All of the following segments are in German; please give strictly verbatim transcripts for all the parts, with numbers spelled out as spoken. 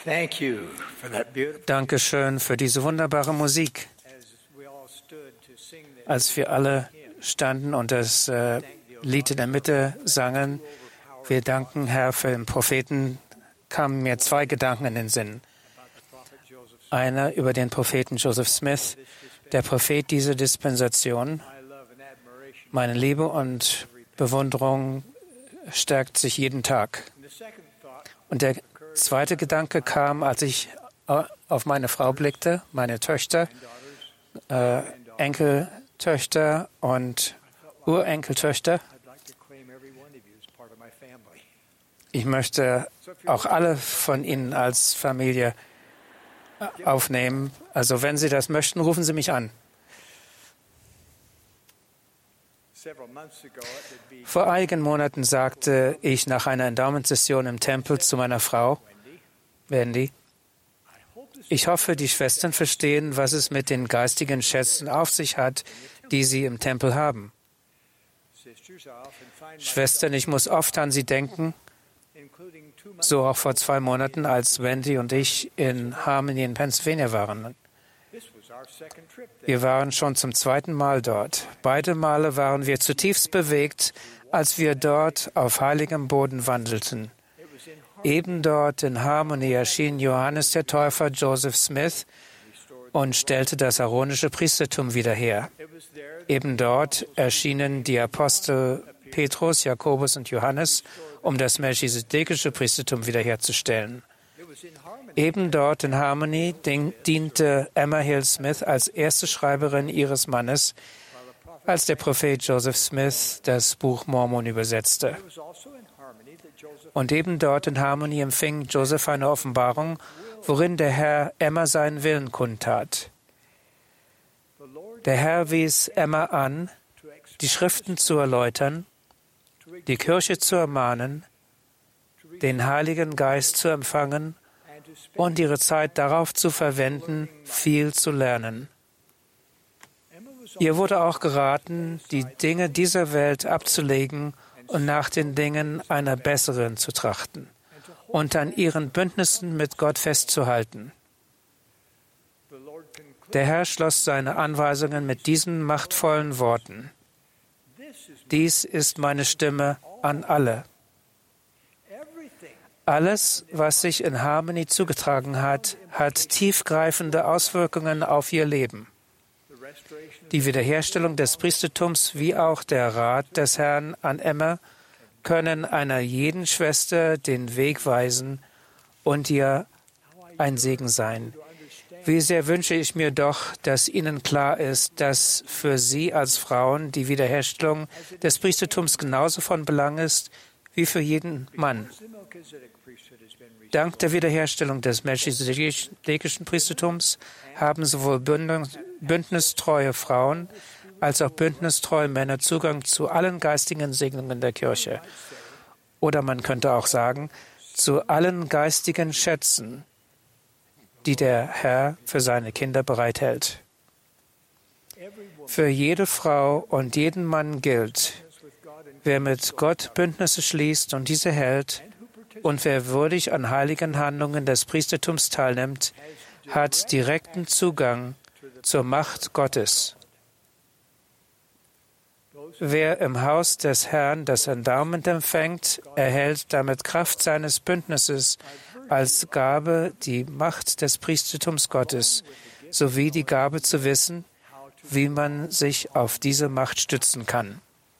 Thank you for that beautiful. Dankeschön für diese wunderbare Musik. Als wir alle standen und das äh, Lied in der Mitte sangen, wir danken Herr für den Propheten, kamen mir zwei Gedanken in den Sinn. Einer über den Propheten Joseph Smith, der Prophet dieser Dispensation. Meine Liebe und Bewunderung stärkt sich jeden Tag. Und der zweite Gedanke kam, als ich auf meine Frau blickte, meine Töchter, äh, Enkeltöchter und Urenkeltöchter. Ich möchte auch alle von Ihnen als Familie aufnehmen. Also wenn Sie das möchten, rufen Sie mich an. Vor einigen Monaten sagte ich nach einer Endowment-Session im Tempel zu meiner Frau, Wendy, ich hoffe, die Schwestern verstehen, was es mit den geistigen Schätzen auf sich hat, die sie im Tempel haben. Schwestern, ich muss oft an sie denken, so auch vor zwei Monaten, als Wendy und ich in Harmony in Pennsylvania waren. Wir waren schon zum zweiten Mal dort. Beide Male waren wir zutiefst bewegt, als wir dort auf heiligem Boden wandelten. Eben dort in Harmony erschien Johannes der Täufer Joseph Smith und stellte das aaronische Priestertum wieder her. Eben dort erschienen die Apostel Petrus, Jakobus und Johannes, um das melchisedekische Priestertum wiederherzustellen. Eben dort in Harmony diente Emma Hill Smith als erste Schreiberin ihres Mannes, als der Prophet Joseph Smith das Buch Mormon übersetzte. Und eben dort in Harmony empfing Joseph eine Offenbarung, worin der Herr Emma seinen Willen kundtat. Der Herr wies Emma an, die Schriften zu erläutern, die Kirche zu ermahnen, den Heiligen Geist zu empfangen und ihre Zeit darauf zu verwenden, viel zu lernen. Ihr wurde auch geraten, die Dinge dieser Welt abzulegen und nach den Dingen einer besseren zu trachten und an ihren Bündnissen mit Gott festzuhalten. Der Herr schloss seine Anweisungen mit diesen machtvollen Worten. Dies ist meine Stimme an alle. Alles, was sich in Harmony zugetragen hat, hat tiefgreifende Auswirkungen auf ihr Leben. Die Wiederherstellung des Priestertums wie auch der Rat des Herrn an Emma können einer jeden Schwester den Weg weisen und ihr ein Segen sein. Wie sehr wünsche ich mir doch, dass Ihnen klar ist, dass für Sie als Frauen die Wiederherstellung des Priestertums genauso von Belang ist wie für jeden Mann. Dank der Wiederherstellung des melchisedekischen Priestertums haben sowohl bündnistreue Frauen als auch bündnistreue Männer Zugang zu allen geistigen Segnungen der Kirche. Oder man könnte auch sagen, zu allen geistigen Schätzen, die der Herr für seine Kinder bereithält. Für jede Frau und jeden Mann gilt, wer mit Gott Bündnisse schließt und diese hält, und wer würdig an heiligen Handlungen des Priestertums teilnimmt, hat direkten Zugang zur Macht Gottes. Wer im Haus des Herrn das Endowment empfängt, erhält damit Kraft seines Bündnisses als Gabe die Macht des Priestertums Gottes, sowie die Gabe zu wissen, wie man sich auf diese Macht stützen kann.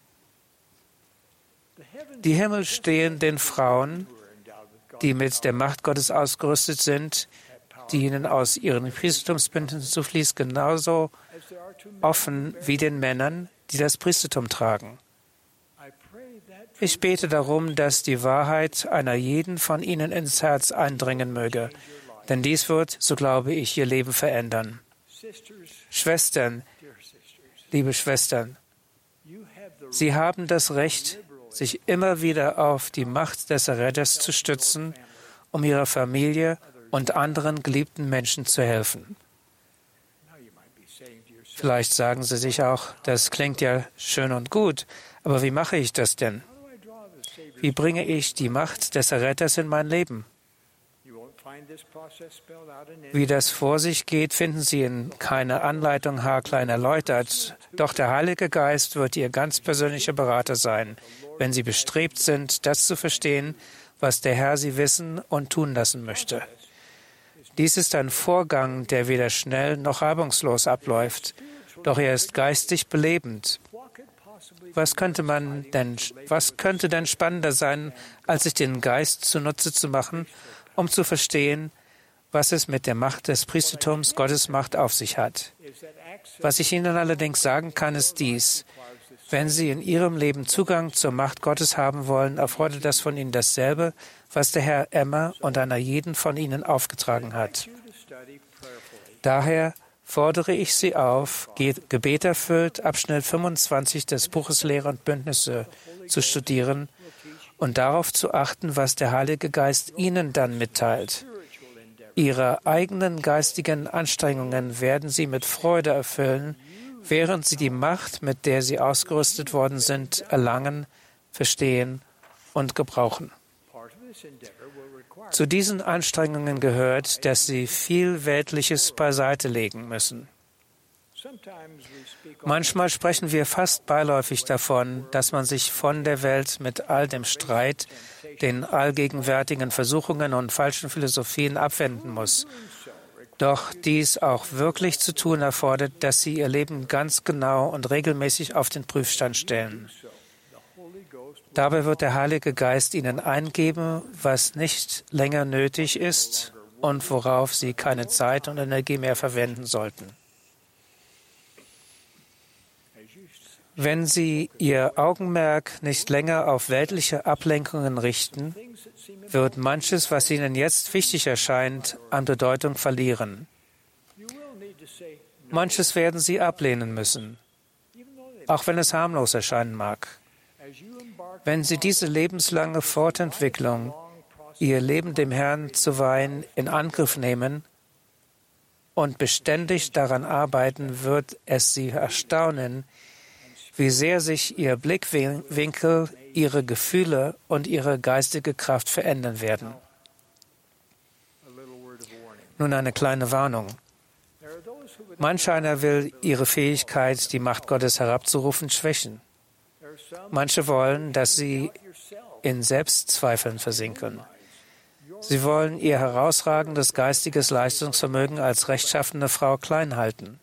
Die Himmel stehen den Frauen, die mit der Macht Gottes ausgerüstet sind, die ihnen aus ihren Priestertumsbündnissen zufließt, genauso offen wie den Männern, die das Priestertum tragen. Ich bete darum, dass die Wahrheit einer jeden von ihnen ins Herz eindringen möge, denn dies wird, so glaube ich, ihr Leben verändern. Schwestern, liebe Schwestern, Sie haben das Recht, sich immer wieder auf die Macht des Erretters zu stützen, um ihrer Familie und anderen geliebten Menschen zu helfen. Vielleicht sagen Sie sich auch, das klingt ja schön und gut, aber wie mache ich das denn? Wie bringe ich die Macht des Erretters in mein Leben? Wie das vor sich geht, finden Sie in keiner Anleitung haarklein erläutert. Doch der Heilige Geist wird Ihr ganz persönlicher Berater sein, wenn Sie bestrebt sind, das zu verstehen, was der Herr Sie wissen und tun lassen möchte. Dies ist ein Vorgang, der weder schnell noch reibungslos abläuft, doch er ist geistig belebend. Was könnte man denn, was könnte denn spannender sein, als sich den Geist zunutze zu machen, um zu verstehen, was es mit der Macht des Priestertums Gottes Macht auf sich hat? Was ich Ihnen allerdings sagen kann, ist dies: Wenn Sie in Ihrem Leben Zugang zur Macht Gottes haben wollen, erfordert das von Ihnen dasselbe, was der Herr Emma und einer jeden von Ihnen aufgetragen hat. Daher fordere ich Sie auf, Gebet erfüllt, Abschnitt fünfundzwanzig des Buches Lehre und Bündnisse zu studieren und darauf zu achten, was der Heilige Geist Ihnen dann mitteilt. Ihre eigenen geistigen Anstrengungen werden Sie mit Freude erfüllen, während Sie die Macht, mit der Sie ausgerüstet worden sind, erlangen, verstehen und gebrauchen. Zu diesen Anstrengungen gehört, dass Sie viel Weltliches beiseite legen müssen. Manchmal sprechen wir fast beiläufig davon, dass man sich von der Welt mit all dem Streit, den allgegenwärtigen Versuchungen und falschen Philosophien abwenden muss. Doch dies auch wirklich zu tun erfordert, dass Sie Ihr Leben ganz genau und regelmäßig auf den Prüfstand stellen. Dabei wird der Heilige Geist Ihnen eingeben, was nicht länger nötig ist und worauf Sie keine Zeit und Energie mehr verwenden sollten. Wenn Sie Ihr Augenmerk nicht länger auf weltliche Ablenkungen richten, wird manches, was Ihnen jetzt wichtig erscheint, an Bedeutung verlieren. Manches werden Sie ablehnen müssen, auch wenn es harmlos erscheinen mag. Wenn Sie diese lebenslange Fortentwicklung, Ihr Leben dem Herrn zu weihen, in Angriff nehmen und beständig daran arbeiten, wird es Sie erstaunen, wie sehr sich Ihr Blickwinkel, Ihre Gefühle und Ihre geistige Kraft verändern werden. Nun eine kleine Warnung. Manch einer will Ihre Fähigkeit, die Macht Gottes herabzurufen, schwächen. Manche wollen, dass Sie in Selbstzweifeln versinken. Sie wollen Ihr herausragendes geistiges Leistungsvermögen als rechtschaffene Frau klein halten.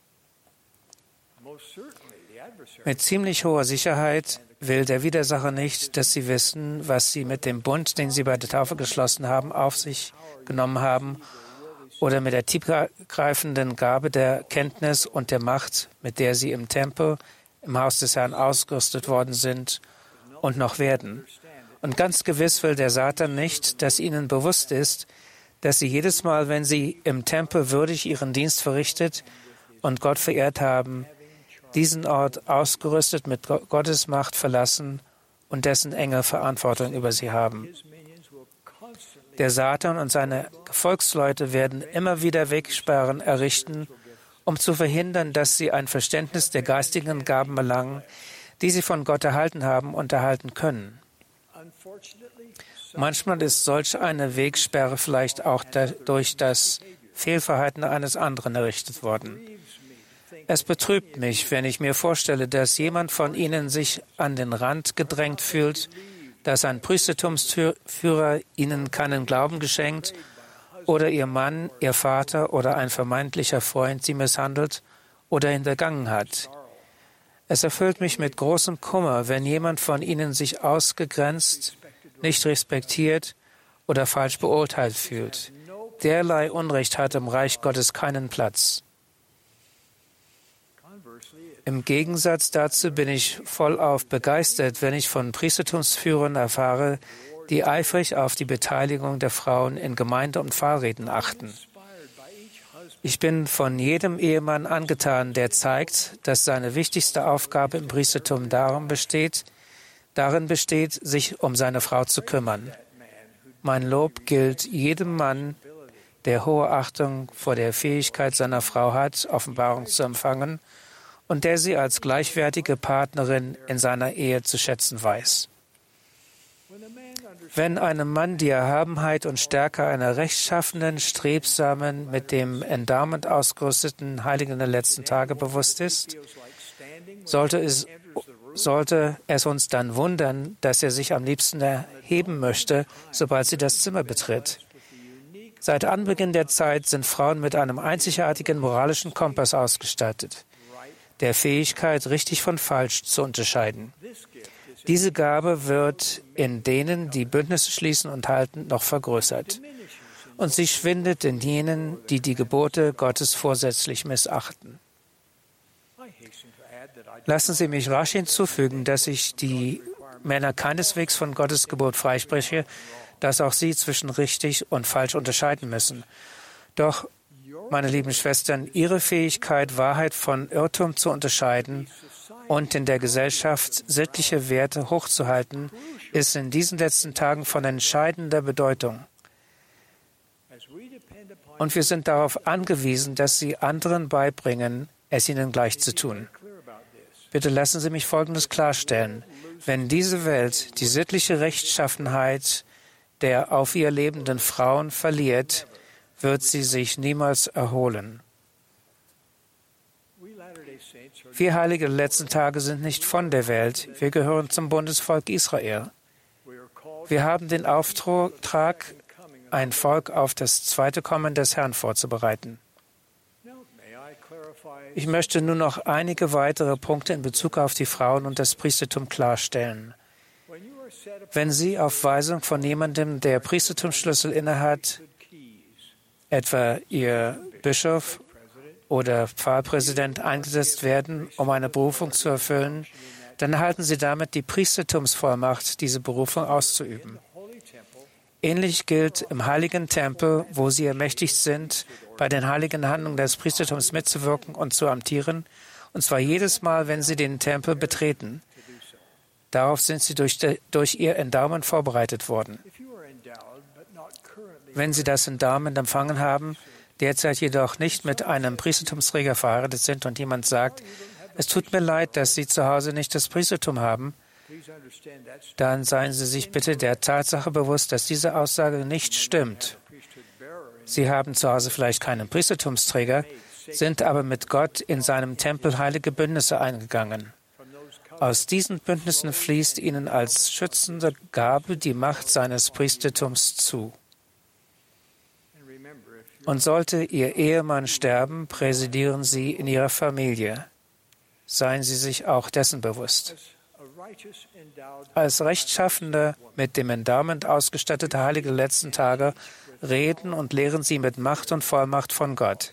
Mit ziemlich hoher Sicherheit will der Widersacher nicht, dass Sie wissen, was Sie mit dem Bund, den Sie bei der Taufe geschlossen haben, auf sich genommen haben, oder mit der tiefgreifenden Gabe der Kenntnis und der Macht, mit der Sie im Tempel, im Haus des Herrn ausgerüstet worden sind und noch werden. Und ganz gewiss will der Satan nicht, dass Ihnen bewusst ist, dass Sie jedes Mal, wenn Sie im Tempel würdig Ihren Dienst verrichtet und Gott verehrt haben, diesen Ort ausgerüstet mit Gottes Macht verlassen und dessen Engel Verantwortung über Sie haben. Der Satan und seine Gefolgsleute werden immer wieder Wegsperren errichten, um zu verhindern, dass sie ein Verständnis der geistigen Gaben erlangen, die sie von Gott erhalten haben und erhalten können. Manchmal ist solch eine Wegsperre vielleicht auch durch das Fehlverhalten eines anderen errichtet worden. Es betrübt mich, wenn ich mir vorstelle, dass jemand von Ihnen sich an den Rand gedrängt fühlt, dass ein Priestertumsführer Ihnen keinen Glauben geschenkt oder Ihr Mann, Ihr Vater oder ein vermeintlicher Freund Sie misshandelt oder hintergangen hat. Es erfüllt mich mit großem Kummer, wenn jemand von Ihnen sich ausgegrenzt, nicht respektiert oder falsch beurteilt fühlt. Derlei Unrecht hat im Reich Gottes keinen Platz. Im Gegensatz dazu bin ich vollauf begeistert, wenn ich von Priestertumsführern erfahre, die eifrig auf die Beteiligung der Frauen in Gemeinde- und Pfarrräten achten. Ich bin von jedem Ehemann angetan, der zeigt, dass seine wichtigste Aufgabe im Priestertum darin besteht, darin besteht, sich um seine Frau zu kümmern. Mein Lob gilt jedem Mann, der hohe Achtung vor der Fähigkeit seiner Frau hat, Offenbarung zu empfangen, und der sie als gleichwertige Partnerin in seiner Ehe zu schätzen weiß. Wenn einem Mann die Erhabenheit und Stärke einer rechtschaffenen, strebsamen, mit dem Endowment ausgerüsteten Heiligen der letzten Tage bewusst ist, sollte es, sollte es uns dann wundern, dass er sich am liebsten erheben möchte, sobald sie das Zimmer betritt. Seit Anbeginn der Zeit sind Frauen mit einem einzigartigen moralischen Kompass ausgestattet, der Fähigkeit, richtig von falsch zu unterscheiden. Diese Gabe wird in denen, die Bündnisse schließen und halten, noch vergrößert. Und sie schwindet in jenen, die die Gebote Gottes vorsätzlich missachten. Lassen Sie mich rasch hinzufügen, dass ich die Männer keineswegs von Gottes Gebot freispreche, dass auch sie zwischen richtig und falsch unterscheiden müssen. Doch, meine lieben Schwestern, Ihre Fähigkeit, Wahrheit von Irrtum zu unterscheiden und in der Gesellschaft sittliche Werte hochzuhalten, ist in diesen letzten Tagen von entscheidender Bedeutung. Und wir sind darauf angewiesen, dass Sie anderen beibringen, es ihnen gleich zu tun. Bitte lassen Sie mich Folgendes klarstellen. Wenn diese Welt die sittliche Rechtschaffenheit der auf ihr lebenden Frauen verliert, wird sie sich niemals erholen. Wir Heilige der letzten Tage sind nicht von der Welt. Wir gehören zum Bundesvolk Israel. Wir haben den Auftrag, ein Volk auf das zweite Kommen des Herrn vorzubereiten. Ich möchte nur noch einige weitere Punkte in Bezug auf die Frauen und das Priestertum klarstellen. Wenn Sie auf Weisung von jemandem, der Priestertumsschlüssel innehat, etwa Ihr Bischof oder Pfarrpräsident, eingesetzt werden, um eine Berufung zu erfüllen, dann erhalten Sie damit die Priestertumsvollmacht, diese Berufung auszuüben. Ähnlich gilt im heiligen Tempel, wo Sie ermächtigt sind, bei den heiligen Handlungen des Priestertums mitzuwirken und zu amtieren, und zwar jedes Mal, wenn Sie den Tempel betreten. Darauf sind Sie durch, de, durch Ihr Endowment vorbereitet worden. Wenn Sie das Endowment empfangen haben, derzeit jedoch nicht mit einem Priestertumsträger verheiratet sind und jemand sagt, es tut mir leid, dass Sie zu Hause nicht das Priestertum haben, dann seien Sie sich bitte der Tatsache bewusst, dass diese Aussage nicht stimmt. Sie haben zu Hause vielleicht keinen Priestertumsträger, sind aber mit Gott in seinem Tempel heilige Bündnisse eingegangen. Aus diesen Bündnissen fließt Ihnen als schützende Gabe die Macht seines Priestertums zu. Und sollte Ihr Ehemann sterben, präsidieren Sie in Ihrer Familie. Seien Sie sich auch dessen bewusst. Als rechtschaffende, mit dem Endowment ausgestattete Heilige der letzten Tage reden und lehren Sie mit Macht und Vollmacht von Gott.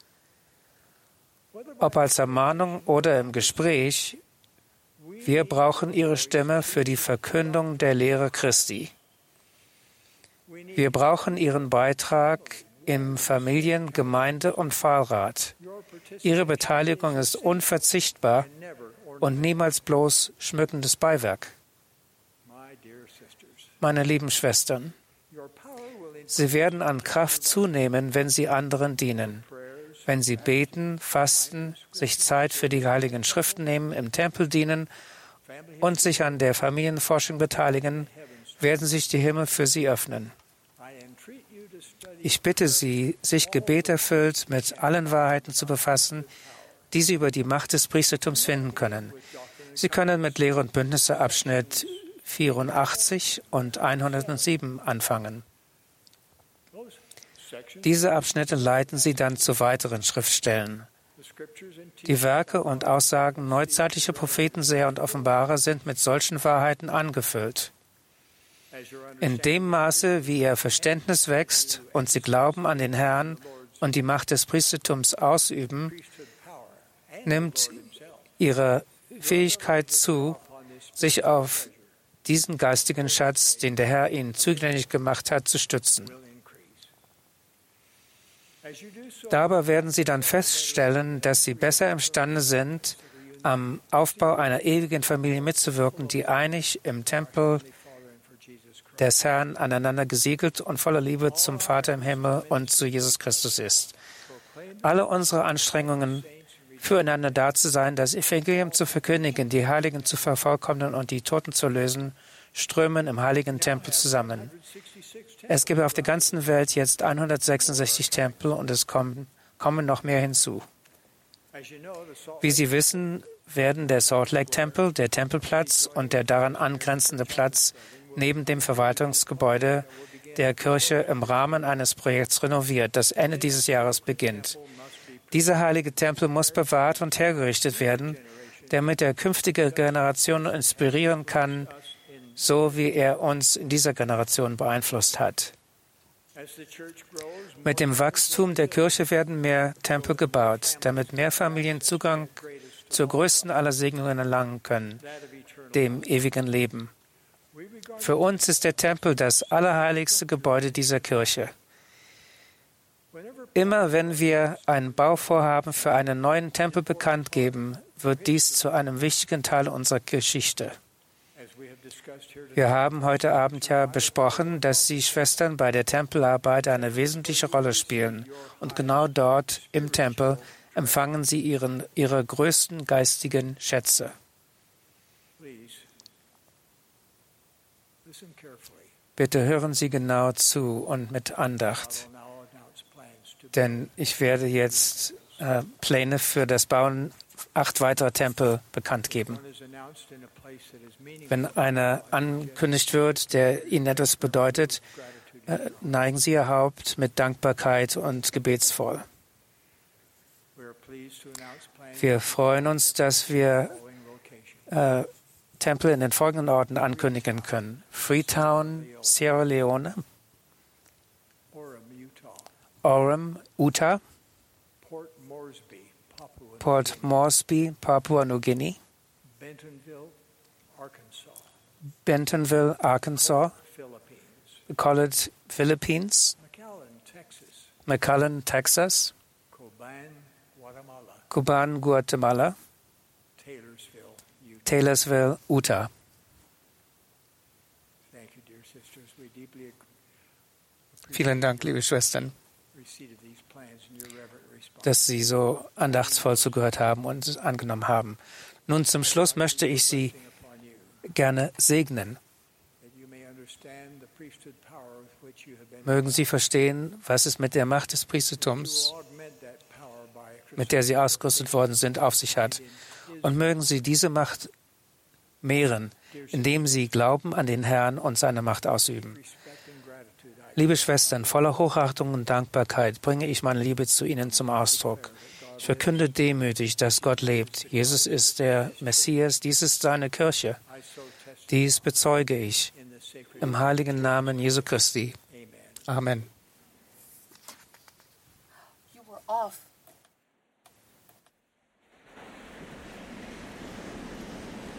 Ob als Ermahnung oder im Gespräch, wir brauchen Ihre Stimme für die Verkündung der Lehre Christi. Wir brauchen Ihren Beitrag im Familien-, Gemeinde- und Pfarrrat. Ihre Beteiligung ist unverzichtbar und niemals bloß schmückendes Beiwerk. Meine lieben Schwestern, Sie werden an Kraft zunehmen, wenn Sie anderen dienen. Wenn Sie beten, fasten, sich Zeit für die Heiligen Schriften nehmen, im Tempel dienen und sich an der Familienforschung beteiligen, werden sich die Himmel für Sie öffnen. Ich bitte Sie, sich gebeterfüllt mit allen Wahrheiten zu befassen, die Sie über die Macht des Priestertums finden können. Sie können mit Lehre und Bündnisse Abschnitt vierundachtzig und hundertsieben anfangen. Diese Abschnitte leiten Sie dann zu weiteren Schriftstellen. Die Werke und Aussagen neuzeitlicher Propheten, Seher und Offenbarer sind mit solchen Wahrheiten angefüllt. In dem Maße, wie Ihr Verständnis wächst und Sie Glauben an den Herrn und die Macht des Priestertums ausüben, nimmt Ihre Fähigkeit zu, sich auf diesen geistigen Schatz, den der Herr Ihnen zugänglich gemacht hat, zu stützen. Dabei werden Sie dann feststellen, dass Sie besser imstande sind, am Aufbau einer ewigen Familie mitzuwirken, die einig im Tempel des Herrn aneinander gesiegelt und voller Liebe zum Vater im Himmel und zu Jesus Christus ist. Alle unsere Anstrengungen, füreinander da zu sein, das Evangelium zu verkündigen, die Heiligen zu vervollkommnen und die Toten zu lösen, strömen im heiligen Tempel zusammen. Es gibt auf der ganzen Welt jetzt hundertsechsundsechzig Tempel und es kommen, kommen noch mehr hinzu. Wie Sie wissen, werden der Salt Lake Tempel, der Tempelplatz und der daran angrenzende Platz neben dem Verwaltungsgebäude der Kirche im Rahmen eines Projekts renoviert, das Ende dieses Jahres beginnt. Dieser heilige Tempel muss bewahrt und hergerichtet werden, damit er künftige Generationen inspirieren kann, so wie er uns in dieser Generation beeinflusst hat. Mit dem Wachstum der Kirche werden mehr Tempel gebaut, damit mehr Familien Zugang zur größten aller Segnungen erlangen können, dem ewigen Leben. Für uns ist der Tempel das allerheiligste Gebäude dieser Kirche. Immer wenn wir ein Bauvorhaben für einen neuen Tempel bekannt geben, wird dies zu einem wichtigen Teil unserer Geschichte. Wir haben heute Abend ja besprochen, dass die Schwestern bei der Tempelarbeit eine wesentliche Rolle spielen. Und genau dort im Tempel empfangen sie ihren, ihre größten geistigen Schätze. Bitte hören Sie genau zu und mit Andacht, denn ich werde jetzt äh, Pläne für das Bauen acht weiterer Tempel bekannt geben. Wenn einer ankündigt wird, der Ihnen etwas bedeutet, äh, neigen Sie Ihr Haupt mit Dankbarkeit und gebetsvoll. Wir freuen uns, dass wir äh, Tempel in den folgenden Orten ankündigen können: Freetown, Sierra Leone, Orem, Utah, Port Moresby, Papua-Neuguinea, Bentonville, Arkansas, College, Philippines, McAllen, Texas, Kuban, Guatemala, Taylorsville, Utah. Vielen Dank, liebe Schwestern, dass Sie so andachtsvoll zugehört haben und angenommen haben. Nun zum Schluss möchte ich Sie gerne segnen. Mögen Sie verstehen, was es mit der Macht des Priestertums, mit der Sie ausgerüstet worden sind, auf sich hat. Und mögen Sie diese Macht mehren, indem Sie Glauben an den Herrn und seine Macht ausüben. Liebe Schwestern, voller Hochachtung und Dankbarkeit bringe ich meine Liebe zu Ihnen zum Ausdruck. Ich verkünde demütig, dass Gott lebt. Jesus ist der Messias, dies ist seine Kirche. Dies bezeuge ich im heiligen Namen Jesu Christi. Amen. You were off.